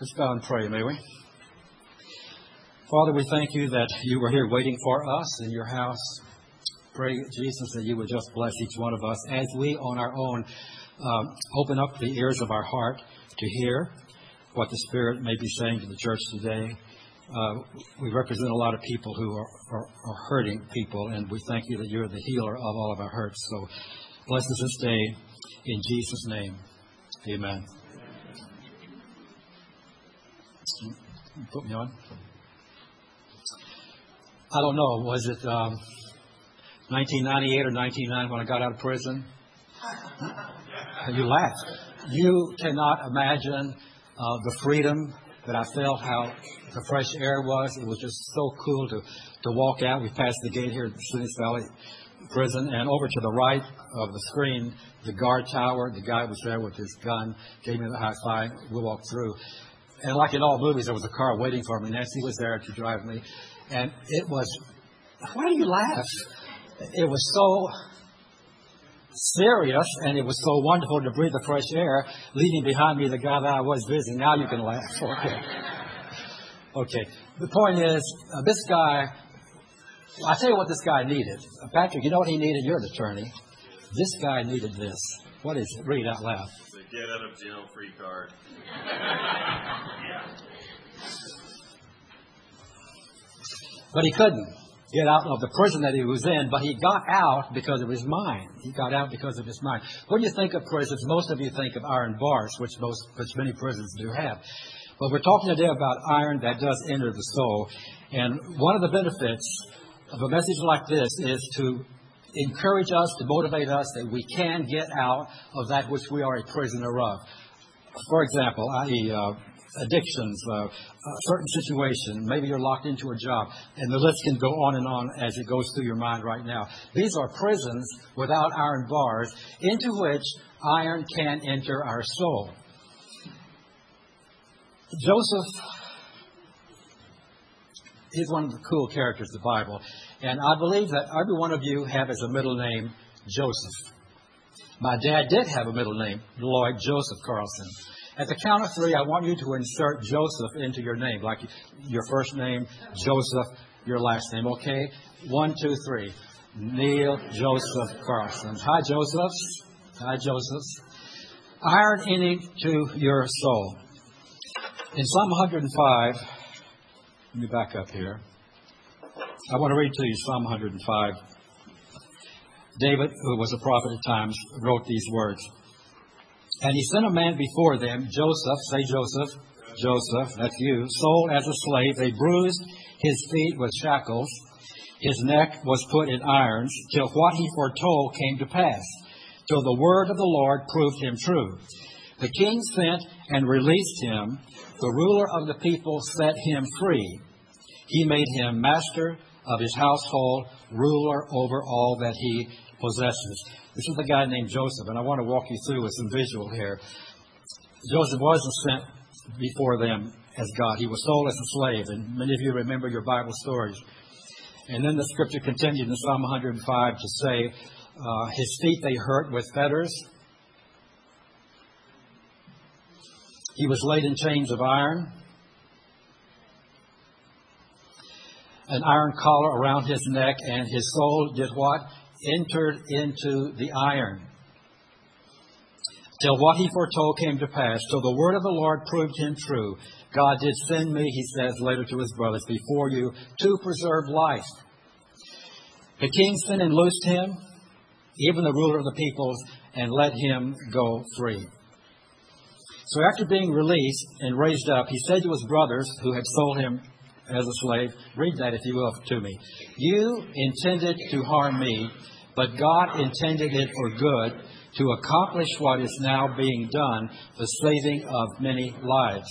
Let's bow and pray, may we? Father, we thank you that you were here waiting for us in your house. Pray, Jesus, that you would just bless each one of us as we on our own open up the ears of our heart to hear what the Spirit may be saying to the church today. We represent a lot of people who are hurting people, and we thank you that you're the healer of all of our hurts. So bless us this day in Jesus' name. Amen. Put me on. I don't know. Was it 1998 or 1999 when I got out of prison? You laugh. You cannot imagine the freedom that I felt, how the fresh air was. It was just so cool to walk out. We passed the gate here at the Phoenix Valley Prison, and over to the right of the screen, the guard tower. The guy was there with his gun, gave me the high five. We walked through. And like in all movies, there was a car waiting for me. Nancy was there to drive me. And it was, why do you laugh? It was so serious, and it was so wonderful to breathe the fresh air, leaving behind me the guy that I was visiting. Now you can laugh. Okay. The point is, this guy, I'll tell you what this guy needed. Patrick, you know what he needed? You're an attorney. This guy needed this. What is it? Read out loud. The get out of jail free card. But he couldn't get out of the prison that he was in, but he got out because of his mind. He got out because of his mind. When you think of prisons, most of you think of iron bars, which many prisons do have. But we're talking today about iron that does enter the soul. And one of the benefits of a message like this is to encourage us, to motivate us that we can get out of that which we are a prisoner of. For example, i.e., addictions, a certain situation, maybe you're locked into a job, and the list can go on and on as it goes through your mind right now. These are prisons without iron bars into which iron can enter our soul. Joseph, he's one of the cool characters of the Bible, and I believe that every one of you have as a middle name Joseph. My dad did have a middle name, Lloyd Joseph Carlson. At the count of three, I want you to insert Joseph into your name, like your first name, Joseph, your last name, okay? 1, 2, 3. Neil Joseph Carlson. Hi, Josephs. Hi, Josephs. Iron into your soul. In Psalm 105, let me back up here. I want to read to you Psalm 105. David, who was a prophet at times, wrote these words. And he sent a man before them, Joseph, say Joseph, Joseph, that's you, sold as a slave. They bruised his feet with shackles. His neck was put in irons, till what he foretold came to pass, till the word of the Lord proved him true. The king sent and released him. The ruler of the people set him free. He made him master of his household, ruler over all that he possesses. This is a guy named Joseph, and I want to walk you through with some visual here. Joseph wasn't sent before them as God. He was sold as a slave, and many of you remember your Bible stories. And then the scripture continued in Psalm 105 to say, his feet they hurt with fetters. He was laid in chains of iron. An iron collar around his neck, and his soul did what? Entered into the iron. Till what he foretold came to pass, till the word of the Lord proved him true. God did send me, he says later to his brothers, before you to preserve life. The king sent and loosed him, even the ruler of the peoples, and let him go free. So after being released and raised up, he said to his brothers who had sold him as a slave, read that if you will to me. You intended to harm me, but God intended it for good, to accomplish what is now being done, the saving of many lives.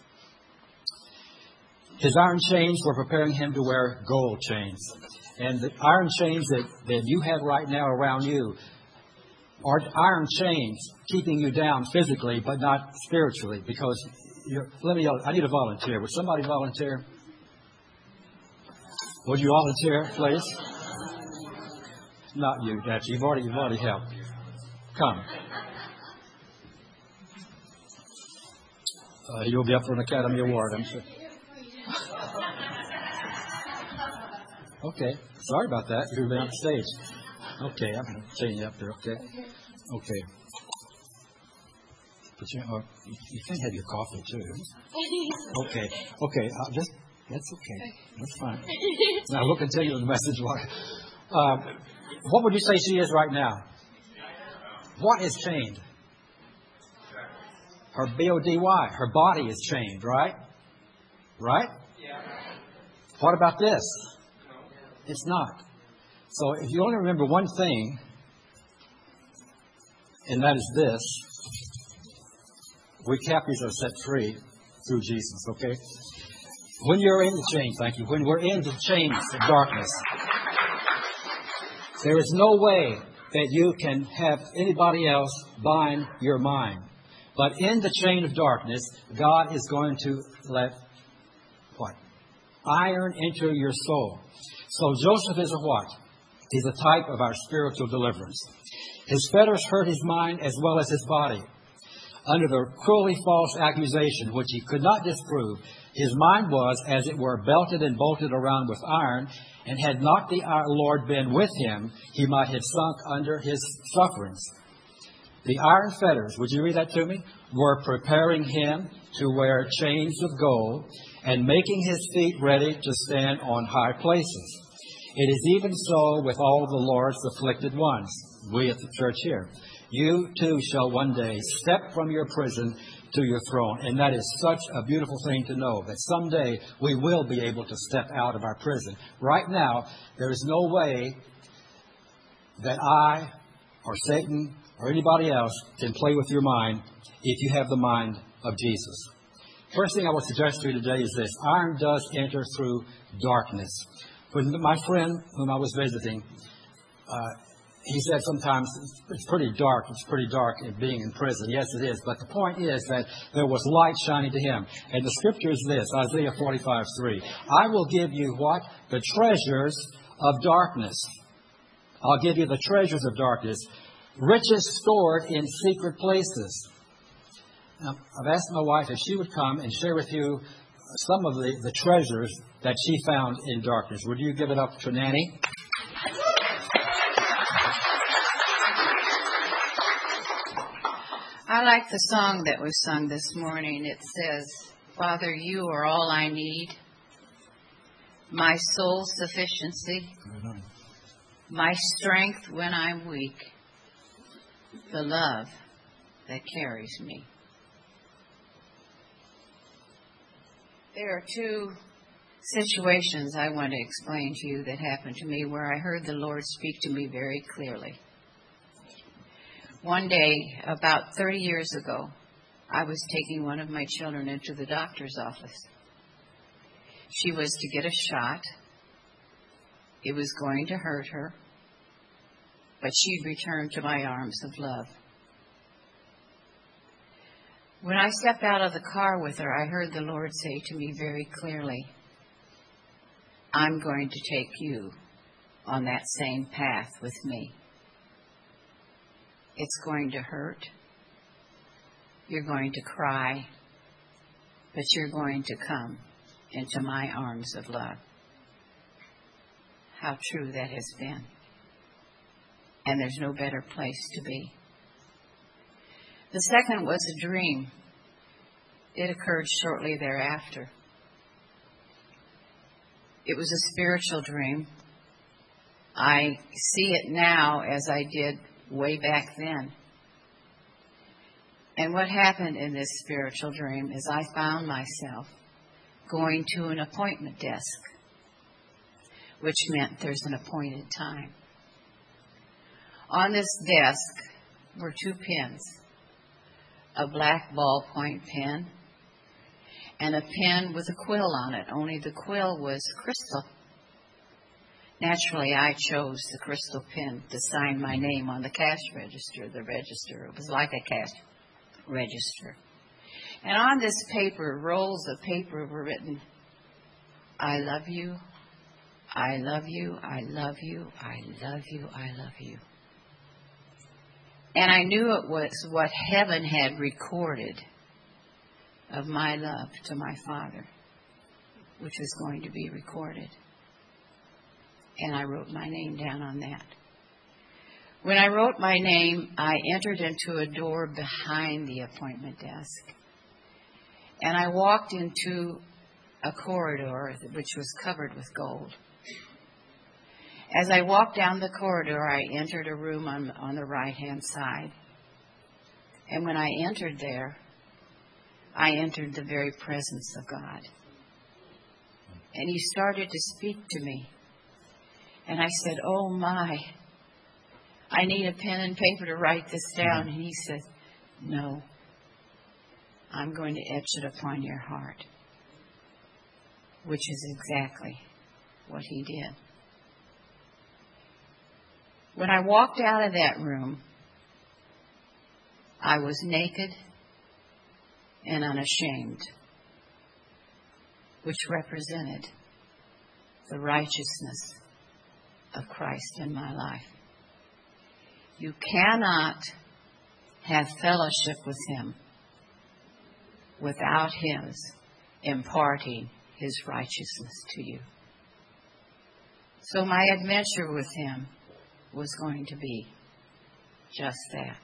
His iron chains were preparing him to wear gold chains. And the iron chains that you have right now around you are iron chains keeping you down physically, but not spiritually. Because I need a volunteer. Would somebody volunteer? Would you volunteer, please? Not you, Dad. You've already helped. Come. You'll be up for an Academy Award, I'm sure. Okay. Sorry about that. You've been on stage. Okay, I'm going to change you up there, okay? Okay. But you can have your coffee, too. Okay. Okay. That's okay. That's fine. Now, we'll continue the message. What would you say she is right now? What is chained? Her B-O-D-Y. Her body is chained, right? Right? What about this? It's not. So if you only remember one thing, and that is this, we captives are set free through Jesus, okay? When you're in the chains, thank you, when we're in the chains of darkness, there is no way that you can have anybody else bind your mind. But in the chain of darkness, God is going to let what? Iron enter your soul. So Joseph is a what? He's a type of our spiritual deliverance. His fetters hurt his mind as well as his body. Under the cruelly false accusation, which he could not disprove, his mind was, as it were, belted and bolted around with iron, and had not the Lord been with him, he might have sunk under his sufferings. The iron fetters, would you read that to me? Were preparing him to wear chains of gold and making his feet ready to stand on high places. It is even so with all of the Lord's afflicted ones, we at the church here. You too shall one day step from your prison to your throne. And that is such a beautiful thing to know, that someday we will be able to step out of our prison. Right now, there is no way that I or Satan or anybody else can play with your mind if you have the mind of Jesus. First thing I would suggest to you today is this. Iron does enter through darkness. When my friend whom I was visiting, he said sometimes it's pretty dark. It's pretty dark in being in prison. Yes, it is. But the point is that there was light shining to him. And the scripture is this, Isaiah 45:3. I will give you what? The treasures of darkness. I'll give you the treasures of darkness. Riches stored in secret places. Now, I've asked my wife if she would come and share with you some of the treasures that she found in darkness. Would you give it up to Nanny? I like the song that was sung this morning. It says, Father, you are all I need, my soul's sufficiency, my strength when I'm weak, the love that carries me. There are two situations I want to explain to you that happened to me where I heard the Lord speak to me very clearly. One day, about 30 years ago, I was taking one of my children into the doctor's office. She was to get a shot. It was going to hurt her, but she'd return to my arms of love. When I stepped out of the car with her, I heard the Lord say to me very clearly, I'm going to take you on that same path with me. It's going to hurt. You're going to cry, but you're going to come into my arms of love. How true that has been. And there's no better place to be. The second was a dream. It occurred shortly thereafter. It was a spiritual dream. I see it now as I did way back then. And what happened in this spiritual dream is I found myself going to an appointment desk, which meant there's an appointed time. On this desk were two pens, a black ballpoint pen and a pen with a quill on it, only the quill was crystal. Naturally, I chose the crystal pen to sign my name on the cash register, the register. It was like a cash register. And on this paper, rolls of paper were written, I love you, I love you, I love you, I love you, I love you. And I knew it was what heaven had recorded of my love to my Father, which was going to be recorded. And I wrote my name down on that. When I wrote my name, I entered into a door behind the appointment desk. And I walked into a corridor which was covered with gold. As I walked down the corridor, I entered a room on the right-hand side. And when I entered there, I entered the very presence of God. And He started to speak to me. And I said, "Oh my, I need a pen and paper to write this down." And He said, "No, I'm going to etch it upon your heart," which is exactly what He did. When I walked out of that room, I was naked and unashamed, which represented the righteousness of Christ in my life. You cannot have fellowship with Him without His imparting His righteousness to you. So my adventure with Him was going to be just that.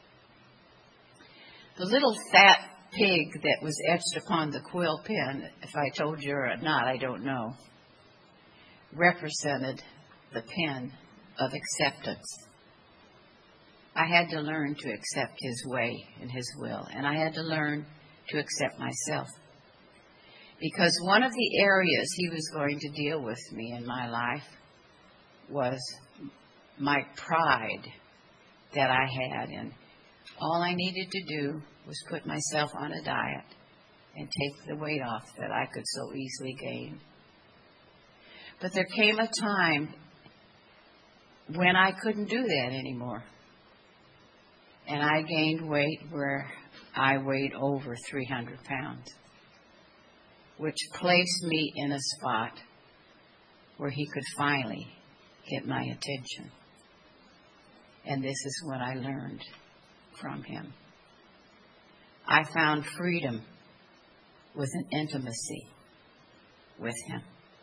The little fat pig that was etched upon the quill pen, if I told you or not, I don't know, represented the pen of acceptance. I had to learn to accept His way and His will, and I had to learn to accept myself. Because one of the areas He was going to deal with me in my life was my pride that I had. And all I needed to do was put myself on a diet and take the weight off that I could so easily gain. But there came a time when I couldn't do that anymore. And I gained weight where I weighed over 300 pounds, which placed me in a spot where He could finally get my attention. And this is what I learned from Him. I found freedom with an intimacy with Him.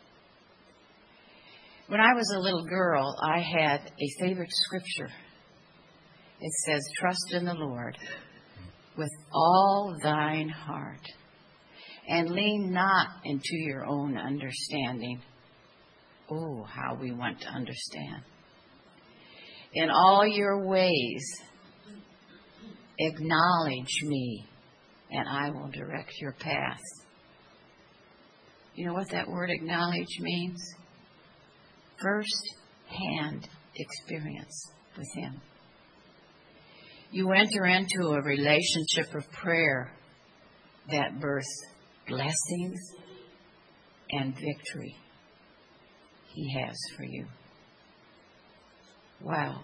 When I was a little girl, I had a favorite scripture. It says, "Trust in the Lord with all thine heart, and lean not into your own understanding." Oh, how we want to understand. "In all your ways, acknowledge me, and I will direct your path." You know what that word acknowledge means? First-hand experience with Him. You enter into a relationship of prayer that births blessings and victory He has for you. Wow.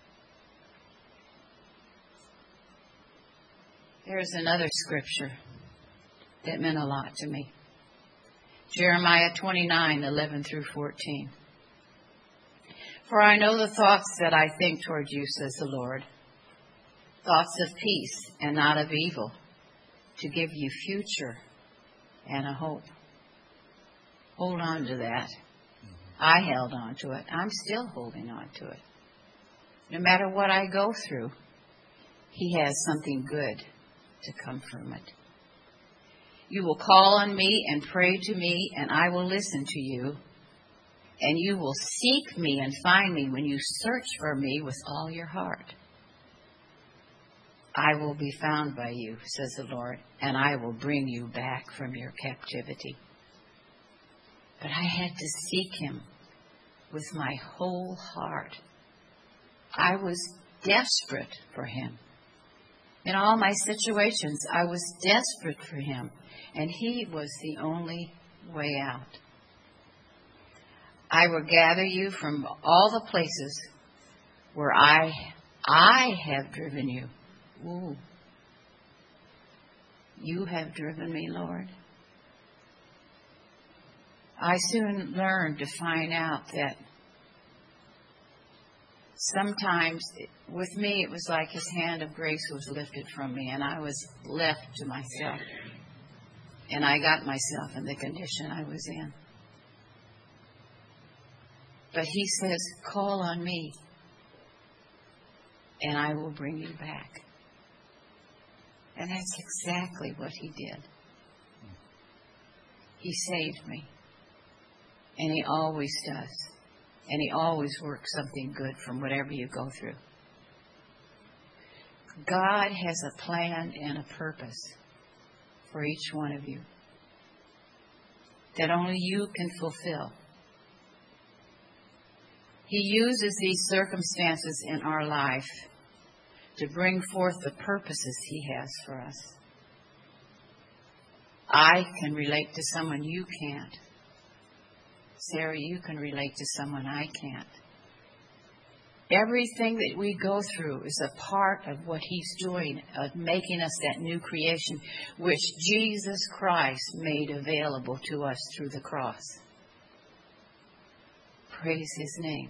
There's another scripture that meant a lot to me. Jeremiah 29:11 through 14. "For I know the thoughts that I think toward you, says the Lord, thoughts of peace and not of evil, to give you future and a hope." Hold on to that. I held on to it. I'm still holding on to it. No matter what I go through, He has something good to come from it. "You will call on me and pray to me, and I will listen to you. And you will seek me and find me when you search for me with all your heart. I will be found by you, says the Lord, and I will bring you back from your captivity." But I had to seek Him with my whole heart. I was desperate for Him. In all my situations, I was desperate for Him, and He was the only way out. "I will gather you from all the places where I have driven you." Ooh. You have driven me, Lord. I soon learned to find out that sometimes, with me, it was like His hand of grace was lifted from me, and I was left to myself. And I got myself in the condition I was in. But He says, call on me, and I will bring you back. And that's exactly what He did. He saved me. And He always does. And He always works something good from whatever you go through. God has a plan and a purpose for each one of you that only you can fulfill. He uses these circumstances in our life to bring forth the purposes He has for us. I can relate to someone you can't. Sarah, you can relate to someone I can't. Everything that we go through is a part of what He's doing, of making us that new creation, which Jesus Christ made available to us through the cross. Praise His name.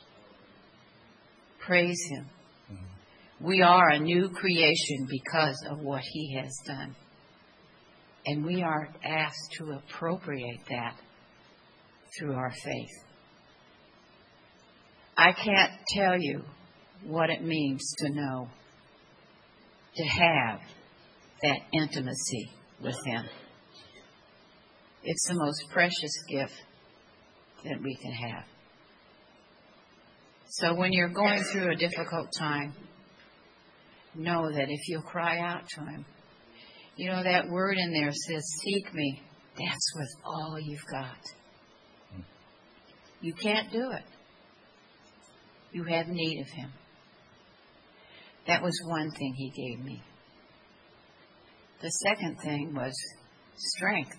Praise Him. We are a new creation because of what He has done. And we are asked to appropriate that through our faith. I can't tell you what it means to know, to have that intimacy with Him. It's the most precious gift that we can have. So when you're going through a difficult time, know that if you'll cry out to Him, you know that word in there says, seek me. That's with all you've got. You can't do it. You have need of Him. That was one thing He gave me. The second thing was strength.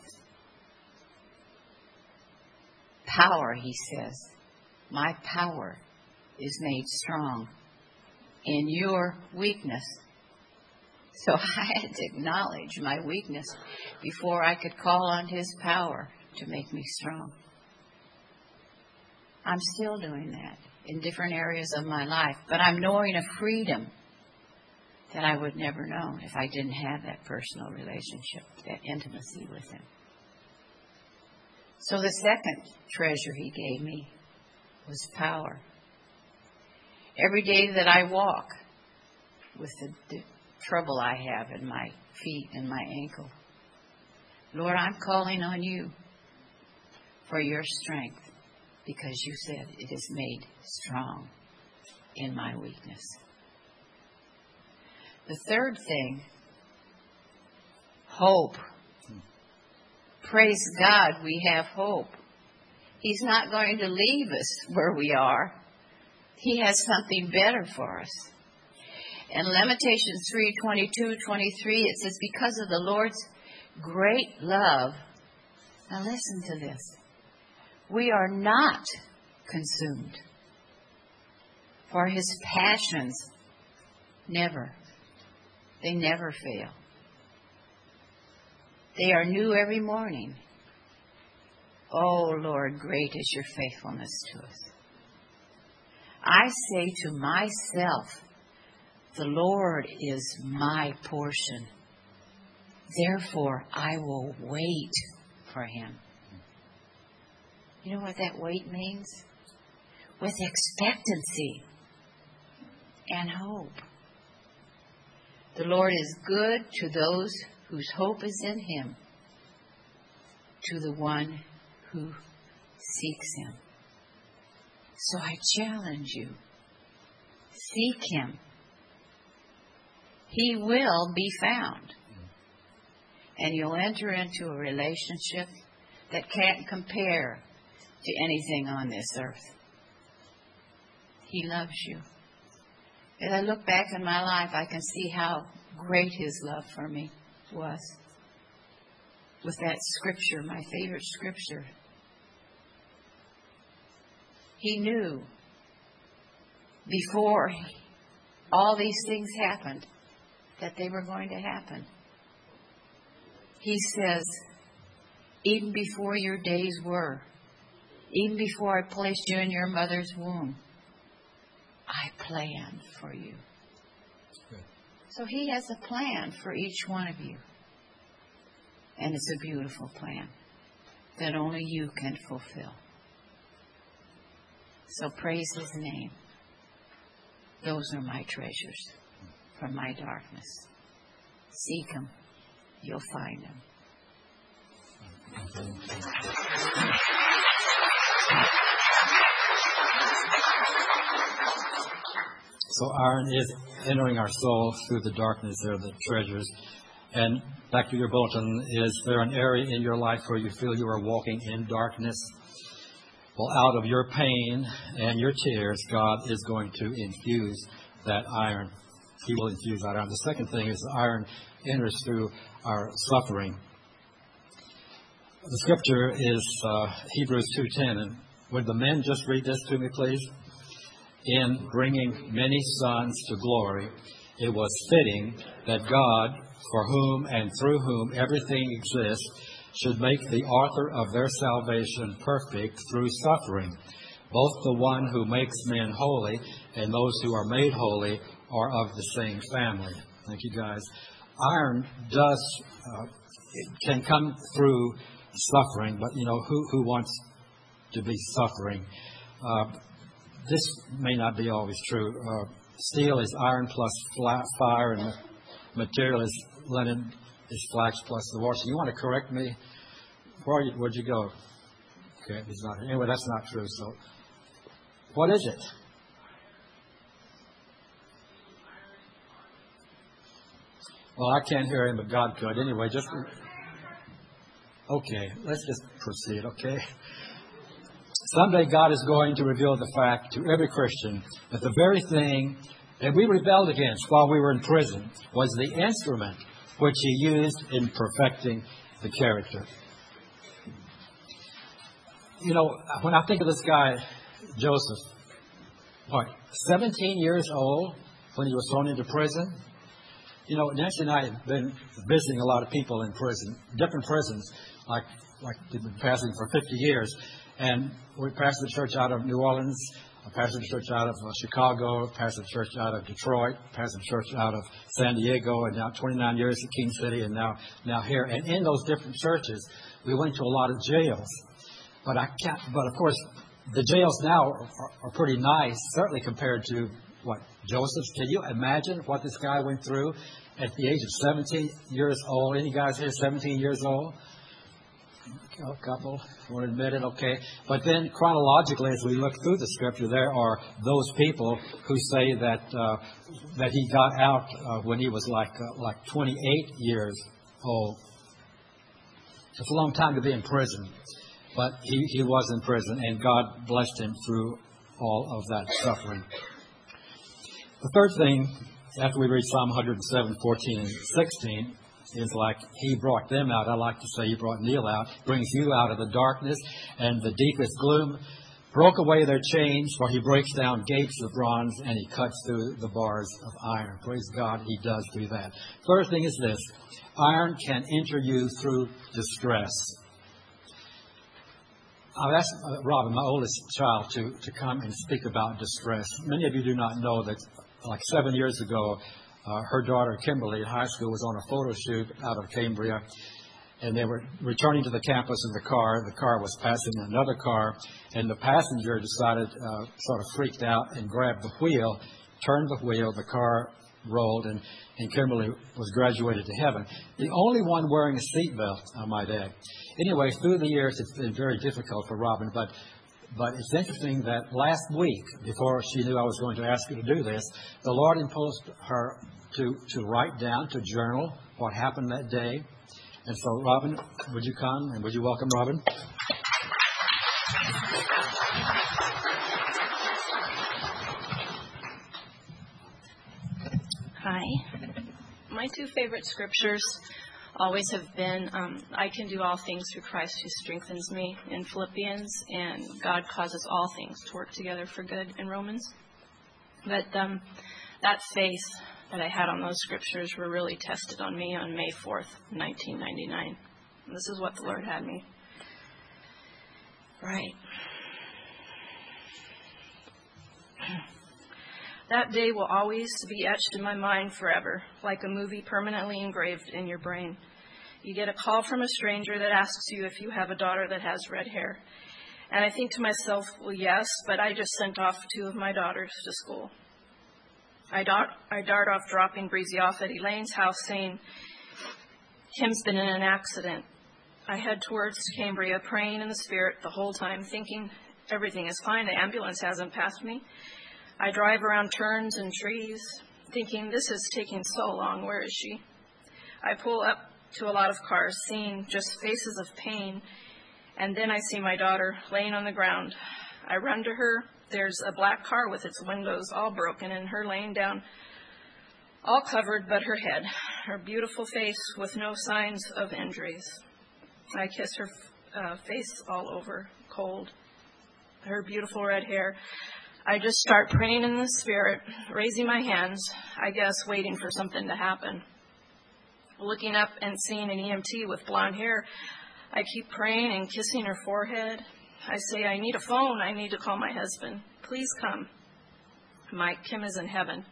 Power, He says. My power is made strong in your weakness. So I had to acknowledge my weakness before I could call on His power to make me strong. I'm still doing that in different areas of my life, but I'm knowing a freedom that I would never know if I didn't have that personal relationship, that intimacy with Him. So the second treasure He gave me was power. Every day that I walk with the trouble I have in my feet and my ankle, Lord, I'm calling on You for Your strength, because You said it is made strong in my weakness. The third thing, hope. Praise God, we have hope. He's not going to leave us where we are. He has something better for us. In Lamentations 3:22-23, it says, because of the Lord's great love, now listen to this, we are not consumed, for His passions they never fail. They are new every morning. Oh, Lord, great is Your faithfulness to us. I say to myself, the Lord is my portion. Therefore, I will wait for Him. You know what that wait means? With expectancy and hope. The Lord is good to those whose hope is in Him, to the one who seeks Him. So I challenge you, seek Him. He will be found. And you'll enter into a relationship that can't compare to anything on this earth. He loves you. As I look back in my life, I can see how great His love for me was. With that scripture, my favorite scripture. He knew before all these things happened that they were going to happen. He says, even before your days were, even before I placed you in your mother's womb, I planned for you. So He has a plan for each one of you. And it's a beautiful plan that only you can fulfill. So praise His name. Those are my treasures from my darkness. Seek Him. You'll find Him. So iron is entering our soul through the darkness. There are the treasures. And back to your bulletin, is there an area in your life where you feel you are walking in darkness? Well, out of your pain and your tears, God is going to infuse that iron. He will infuse that iron. The second thing is the iron enters through our suffering. The scripture is Hebrews 2:10. And would the men just read this to me, please? In bringing many sons to glory, it was fitting that God, for whom and through whom everything exists, should make the author of their salvation perfect through suffering. Both the one who makes men holy and those who are made holy are of the same family. Thank you, guys. Iron can come through suffering, but who wants to be suffering? This may not be always true. Steel is iron plus fire, and material is linen is flax plus the water. So you want to correct me? Where'd you go? Okay, it's not. Anyway, that's not true. So, what is it? Well, I can't hear him, but God could. Anyway, okay. Let's just proceed. Okay. Someday God is going to reveal the fact to every Christian that the very thing that we rebelled against while we were in prison was the instrument which He used in perfecting the character. When I think of this guy, Joseph, 17 years old when he was thrown into prison? Nancy and I have been visiting a lot of people in prison, different prisons, like we've been passing for 50 years. And we pastored the church out of New Orleans, I pastored the church out of Chicago, pastored the church out of Detroit, pastored the church out of San Diego, and now 29 years at King City, and now here. And in those different churches, we went to a lot of jails. But of course, the jails now are pretty nice, certainly compared to Joseph's. Can you imagine what this guy went through at the age of 17 years old? Any guys here 17 years old? A couple won't admit it, okay. But then chronologically, as we look through the scripture, there are those people who say that he got out when he was like 28 years old. It's a long time to be in prison, but he was in prison, and God blessed him through all of that suffering. The third thing, after we read Psalm 107, 14, and 16, is like He brought them out. I like to say He brought Neil out, brings you out of the darkness and the deepest gloom, broke away their chains, for He breaks down gates of bronze and He cuts through the bars of iron. Praise God, He does do that. Third thing is this: iron can enter you through distress. I've asked Robin, my oldest child, to come and speak about distress. Many of you do not know that like 7 years ago, her daughter, Kimberly, in high school, was on a photo shoot out of Cambria, and they were returning to the campus in the car. The car was passing another car, and the passenger decided, sort of freaked out, and grabbed the wheel, turned the wheel, the car rolled, and Kimberly was graduated to heaven. The only one wearing a seatbelt, I might add. Anyway, through the years, it's been very difficult for Robin, but it's interesting that last week, before she knew I was going to ask her to do this, the Lord imposed her to write down, to journal what happened that day. And so, Robin, would you come and would you welcome Robin? Hi. My two favorite scriptures always have been, I can do all things through Christ who strengthens me in Philippians, and God causes all things to work together for good in Romans. But that faith that I had on those scriptures were really tested on me on May 4th, 1999. And this is what the Lord had me. Right. That day will always be etched in my mind forever, like a movie permanently engraved in your brain. You get a call from a stranger that asks you if you have a daughter that has red hair. And I think to myself, well, yes, but I just sent off 2 of my daughters to school. I dart off, dropping Breezy off at Elaine's house, saying, Kim's been in an accident. I head towards Cambria, praying in the Spirit the whole time, thinking everything is fine. The ambulance hasn't passed me. I drive around turns and trees, thinking this is taking so long. Where is she? I pull up to a lot of cars, seeing just faces of pain, and then I see my daughter laying on the ground. I run to her. There's a black car with its windows all broken, and her laying down, all covered but her head, her beautiful face with no signs of injuries. I kiss her face all over, cold, her beautiful red hair. I just start praying in the Spirit, raising my hands, I guess waiting for something to happen. Looking up and seeing an EMT with blonde hair, I keep praying and kissing her forehead. I say, I need a phone. I need to call my husband. Please come. Mike, Kim is in heaven.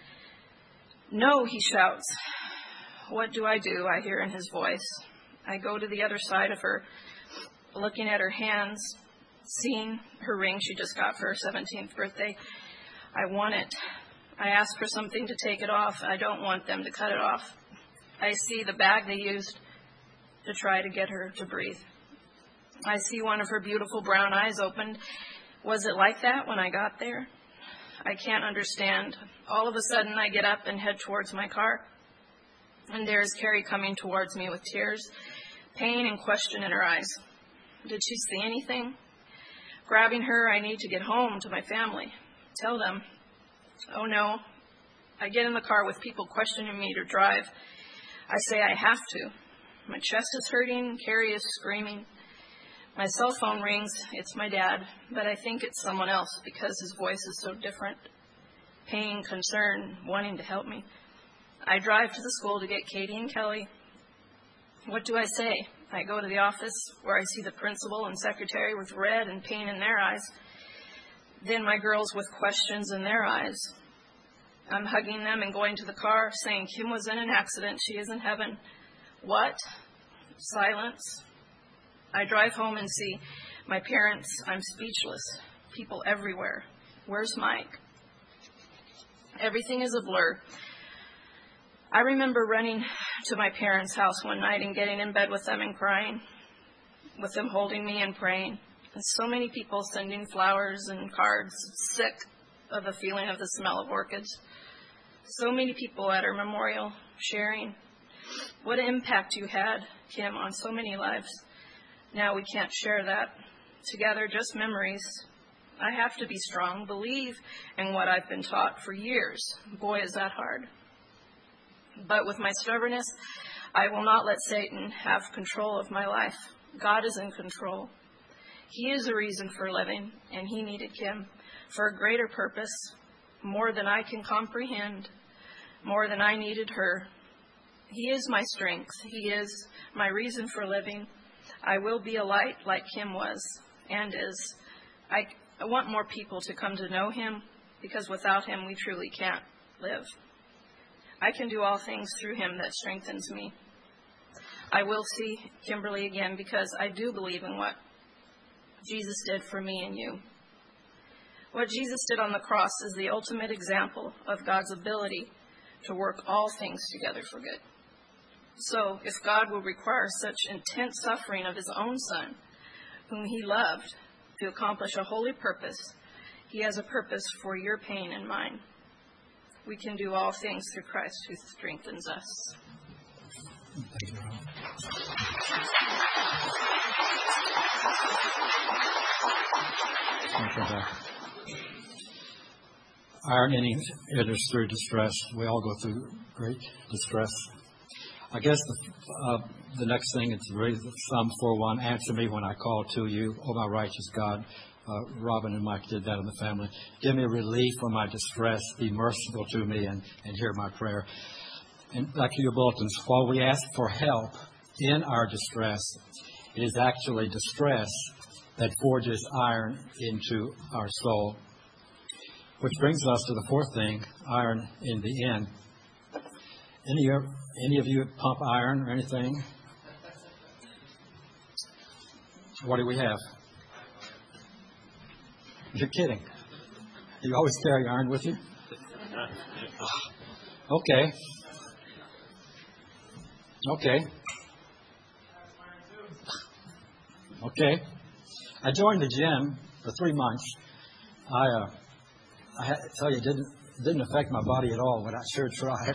No, he shouts. What do? I hear in his voice. I go to the other side of her, looking at her hands, seeing her ring she just got for her 17th birthday. I want it. I ask for something to take it off. I don't want them to cut it off. I see the bag they used to try to get her to breathe. I see one of her beautiful brown eyes opened. Was it like that when I got there? I can't understand. All of a sudden, I get up and head towards my car. And there's Carrie coming towards me with tears, pain, and question in her eyes. Did she see anything? Grabbing her, I need to get home to my family. Tell them. Oh, no. I get in the car with people questioning me to drive. I say I have to. My chest is hurting. Carrie is screaming. My cell phone rings. It's my dad, but I think it's someone else because his voice is so different. Pain, concern, wanting to help me. I drive to the school to get Katie and Kelly. What do I say? I go to the office where I see the principal and secretary with red and pain in their eyes. Then my girls with questions in their eyes. I'm hugging them and going to the car, saying Kim was in an accident. She is in heaven. What? Silence. I drive home and see my parents. I'm speechless. People everywhere. Where's Mike? Everything is a blur. I remember running to my parents' house one night and getting in bed with them and crying, with them holding me and praying. And so many people sending flowers and cards, sick of the feeling of the smell of orchids. So many people at our memorial sharing. What an impact you had, Kim, on so many lives. Now we can't share that together, just memories. I have to be strong, believe in what I've been taught for years. Boy, is that hard. But with my stubbornness, I will not let Satan have control of my life. God is in control. He is the reason for living, and he needed Kim for a greater purpose, more than I can comprehend, more than I needed her. He is my strength. He is my reason for living. I will be a light like Kim was and is. I want more people to come to know him, because without him we truly can't live. I can do all things through him that strengthens me. I will see Kimberly again because I do believe in what Jesus did for me and you. What Jesus did on the cross is the ultimate example of God's ability to work all things together for good. So if God will require such intense suffering of his own Son, whom he loved, to accomplish a holy purpose, he has a purpose for your pain and mine. We can do all things through Christ who strengthens us. Thank you, Ron. Iron enters through distress. We all go through great distress. I guess the next thing is really Psalm 4:1. Answer me when I call to you, O my righteous God. Robin and Mike did that in the family. Give me relief from my distress. Be merciful to me and hear my prayer. And back to your bulletins, while we ask for help in our distress, it is actually distress that forges iron into our soul. Which brings us to the fourth thing, iron in the end. Any of you pump iron or anything? What do we have? You're kidding. You always carry iron with you? Okay. Okay. Okay. I joined the gym for 3 months. I had to tell you, it didn't affect my body at all, but I sure tried.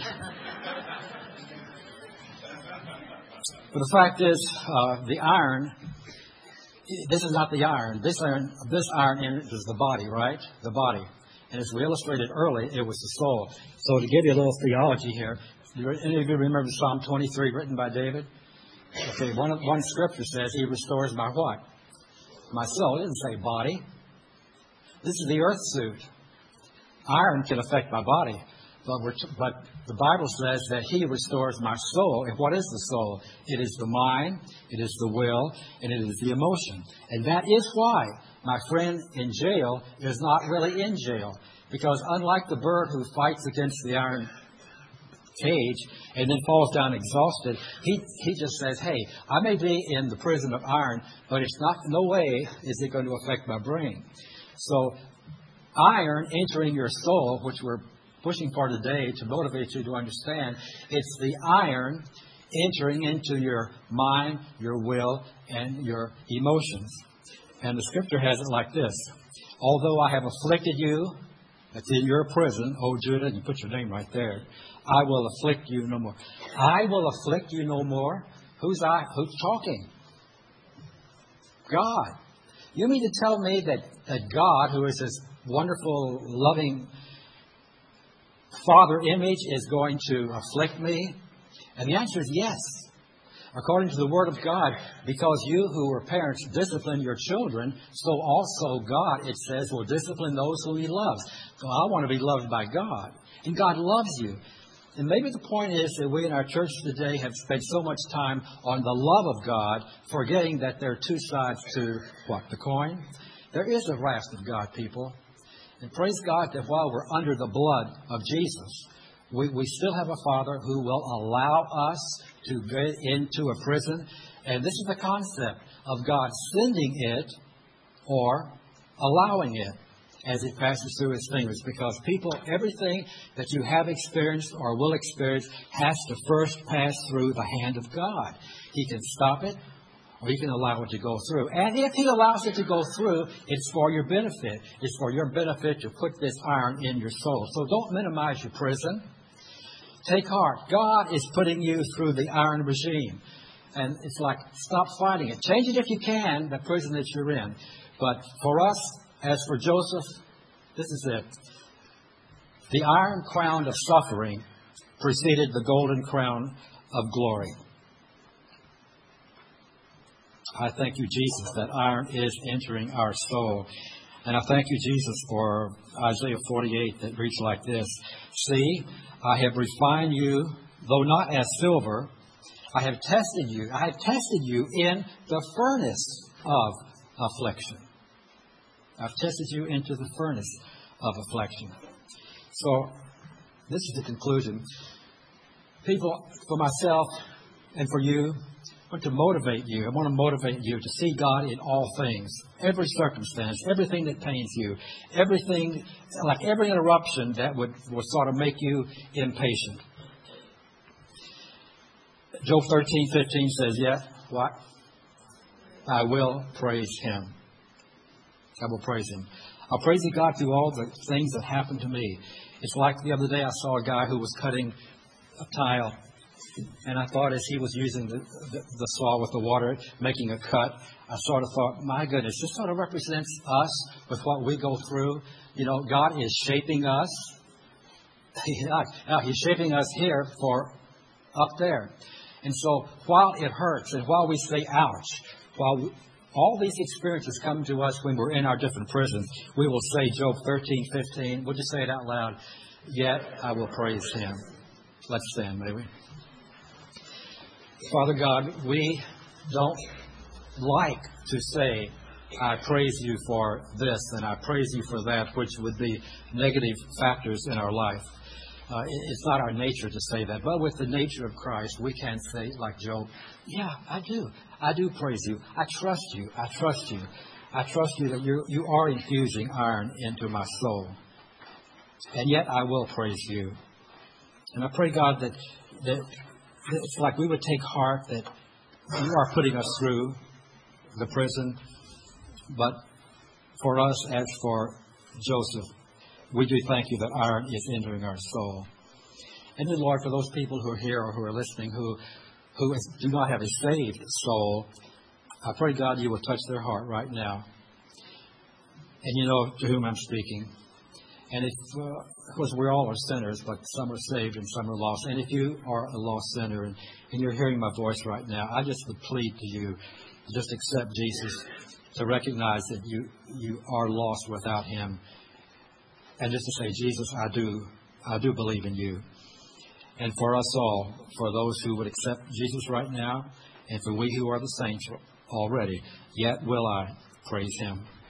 But the fact is, the iron, this is not the iron. This iron is the body, right? The body. And as we illustrated early, it was the soul. So to give you a little theology here, any of you remember Psalm 23 written by David? Okay, one scripture says, He restores my what? My soul. It doesn't say body. This is the earth suit. Iron can affect my body, but the Bible says that He restores my soul. And what is the soul? It is the mind, it is the will, and it is the emotion. And that is why my friend in jail is not really in jail. Because unlike the bird who fights against the iron cage and then falls down exhausted, he just says, hey, I may be in the prison of iron, but it's not, no way is it going to affect my brain. So iron entering your soul, which we're pushing for today to motivate you to understand, it's the iron entering into your mind, your will, and your emotions. And the scripture has it like this. Although I have afflicted you, that's in your prison, O Judah, and you put your name right there, I will afflict you no more. I will afflict you no more. Who's talking? God. You mean to tell me that God, who is this wonderful, loving Father image, is going to afflict me? And the answer is yes. According to the Word of God, because you who are parents discipline your children, so also God, it says, will discipline those who He loves. So I want to be loved by God. And God loves you. And maybe the point is that we in our church today have spent so much time on the love of God, forgetting that there are two sides to what? The coin? There is a wrath of God, people. And praise God that while we're under the blood of Jesus, we still have a Father who will allow us to get into a prison. And this is the concept of God sending it or allowing it as it passes through His fingers. Because people, everything that you have experienced or will experience has to first pass through the hand of God. He can stop it, or He can allow it to go through. And if He allows it to go through, it's for your benefit. It's for your benefit to put this iron in your soul. So don't minimize your prison. Take heart. God is putting you through the iron regime. And it's like, stop fighting it. Change it if you can, the prison that you're in. But for us, as for Joseph, this is it. The iron crown of suffering preceded the golden crown of glory. I thank you, Jesus, that iron is entering our soul. And I thank you, Jesus, for Isaiah 48 that reads like this. See, I have refined you, though not as silver. I have tested you. I have tested you in the furnace of affliction. I've tested you into the furnace of affliction. So, this is the conclusion. People, for myself and for you, I want to motivate you. I want to motivate you to see God in all things, every circumstance, everything that pains you, everything, like every interruption that would sort of make you impatient. Job 13:15 says, yeah, what? I will praise Him. I will praise Him. I'll praise God through all the things that happened to me. It's like the other day I saw a guy who was cutting a tile. And I thought as he was using the saw with the water, making a cut, I sort of thought, my goodness, this sort of represents us with what we go through. You know, God is shaping us. He's shaping us here for up there. And so while it hurts and while we say, ouch, while all these experiences come to us when we're in our different prisons, we will say Job 13:15. We'll just say it out loud. Yet I will praise Him. Let's stand, may we? Father God, we don't like to say, I praise you for this and I praise you for that, which would be negative factors in our life. It's not our nature to say that. But with the nature of Christ, we can say, like Job, yeah, I do. I do praise you. I trust you. I trust you. I trust you that you are infusing iron into my soul. And yet I will praise you. And I pray, God, that it's like we would take heart that you are putting us through the prison. But for us, as for Joseph, we do thank you that iron is entering our soul. And then, Lord, for those people who are here or who are listening who do not have a saved soul, I pray, God, you will touch their heart right now. And you know to whom I'm speaking. And if, of course, we all are sinners, but some are saved and some are lost. And if you are a lost sinner and you're hearing my voice right now, I just would plead to you, just accept Jesus, to recognize that you are lost without him. And just to say, Jesus, I do believe in you. And for us all, for those who would accept Jesus right now, and for we who are the saints already, yet will I praise him.